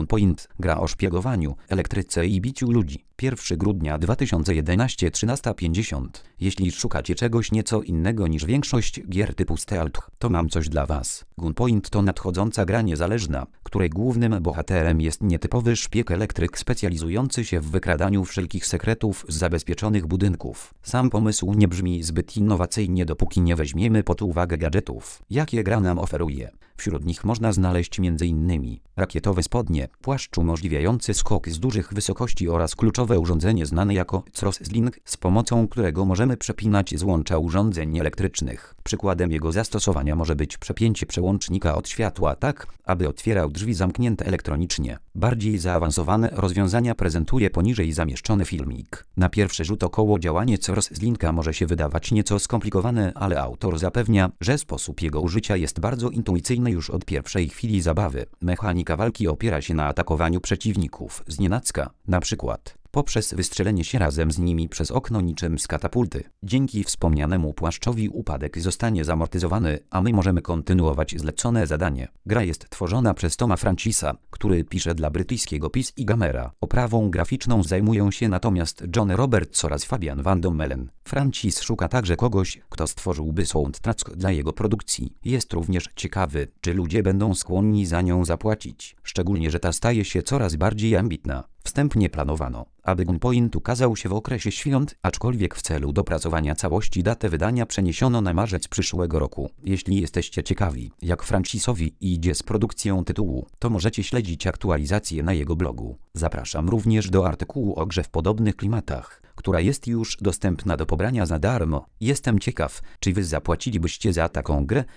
Gunpoint, gra o szpiegowaniu, elektryce i biciu ludzi. 1 grudnia 2011, 13:50. Jeśli szukacie czegoś nieco innego niż większość gier typu stealth, to mam coś dla Was. Gunpoint to nadchodząca gra niezależna, której głównym bohaterem jest nietypowy szpieg elektryk specjalizujący się w wykradaniu wszelkich sekretów z zabezpieczonych budynków. Sam pomysł nie brzmi zbyt innowacyjnie, dopóki nie weźmiemy pod uwagę gadżetów, jakie gra nam oferuje. Wśród nich można znaleźć m.in. rakietowe spodnie, płaszcz umożliwiający skok z dużych wysokości oraz kluczowe urządzenie znane jako Crosslink, z pomocą którego możemy przepinać złącza urządzeń elektrycznych. Przykładem jego zastosowania może być przepięcie przełącznika od światła tak, aby otwierał drzwi zamknięte elektronicznie. Bardziej zaawansowane rozwiązania prezentuje poniżej zamieszczony filmik. Na pierwszy rzut około działanie Crosslinka może się wydawać nieco skomplikowane, ale autor zapewnia, że sposób jego użycia jest bardzo intuicyjny już od pierwszej chwili zabawy. Mechanika walki opiera się na atakowaniu przeciwników znienacka, na przykład poprzez wystrzelenie się razem z nimi przez okno niczym z katapulty. Dzięki wspomnianemu płaszczowi upadek zostanie zamortyzowany, a my możemy kontynuować zlecone zadanie. Gra jest tworzona przez Toma Francisa, który pisze dla brytyjskiego PC Gamera. Oprawą graficzną zajmują się natomiast John Roberts oraz Fabian Van Dommelen. Francis szuka także kogoś, kto stworzyłby soundtrack dla jego produkcji. Jest również ciekawy, czy ludzie będą skłonni za nią zapłacić, szczególnie że ta staje się coraz bardziej ambitna. Wstępnie planowano, aby Gunpoint ukazał się w okresie świąt, aczkolwiek w celu dopracowania całości datę wydania przeniesiono na marzec przyszłego roku. Jeśli jesteście ciekawi, jak Francisowi idzie z produkcją tytułu, to możecie śledzić aktualizacje na jego blogu. Zapraszam również do artykułu o grze w podobnych klimatach, która jest już dostępna do pobrania za darmo. Jestem ciekaw, czy Wy zapłacilibyście za taką grę?